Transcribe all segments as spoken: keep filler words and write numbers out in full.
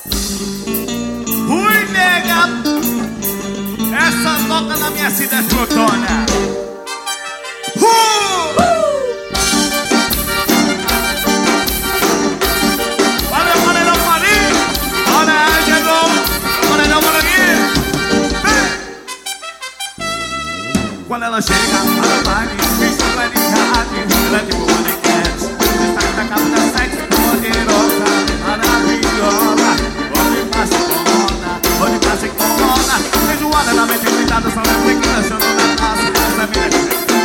Fui, nega. Essa toca na minha cidade frutona. Uh! Valeu, valeu, valeu. Olha aí, chegou. Olha aí, olha aqui. Quando ela chega, para o baile, vestido é de carne, ela é de boa de cat. Destaque da capa da sexy, poderosa, maravilhosa. Onde passa e incomoda, onde passa e incomoda. Feijoada na mente, cuidado, só lembra que dançando na taça. Essa mina é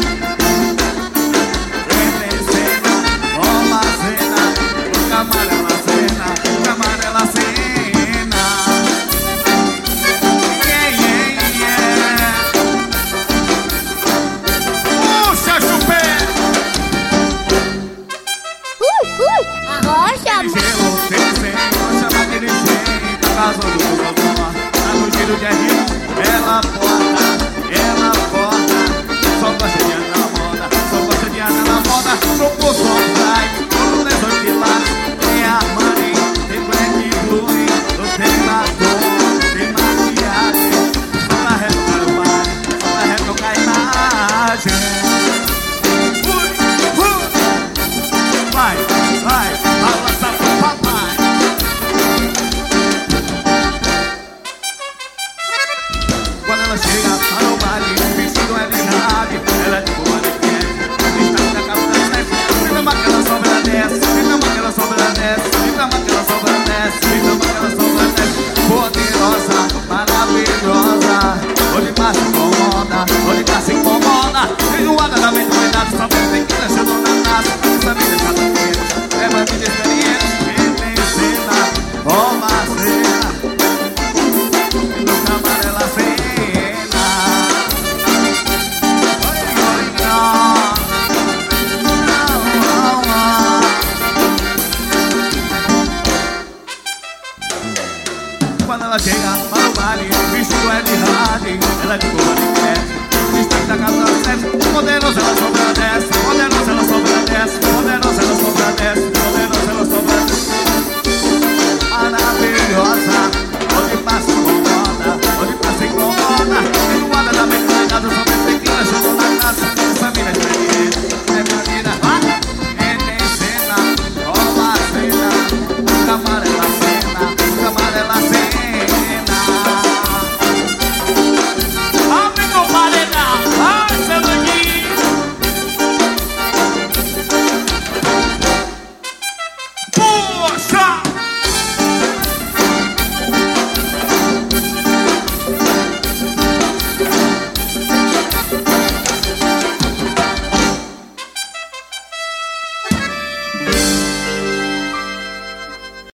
Felicena, toma a cena, toca amarela cena, toca amarela cena. Casa do vovó, tá no giro de rio. Ela porta, ela porta. Só gosta de andar na moda, só gosta de andar na moda. Trocou só vai, todo dezoito quilates. Tem Armani, tem Black Blue, não tem batom, tem maquiagem. Só na retocar o bar, só na retocar a imagem. Ui, ui. Vai, vai, balança pro papai. Quando ela chega para o baile, vestido é de nave, ela é de boa de quente, está na capa da sexy. Então aquela sombra desce, então aquela sombra desce, então aquela sombra desce, então aquela sombra desce. Poderosa, maravilhosa, onde passa incomoda, onde passa incomoda. Feijoada da mente, cuidado, só tem que deixar na taça. Essa vida já tá feita, é uma vida experiente. Quem tem cena, toma a cena, e no camarela cena. Quando ela chega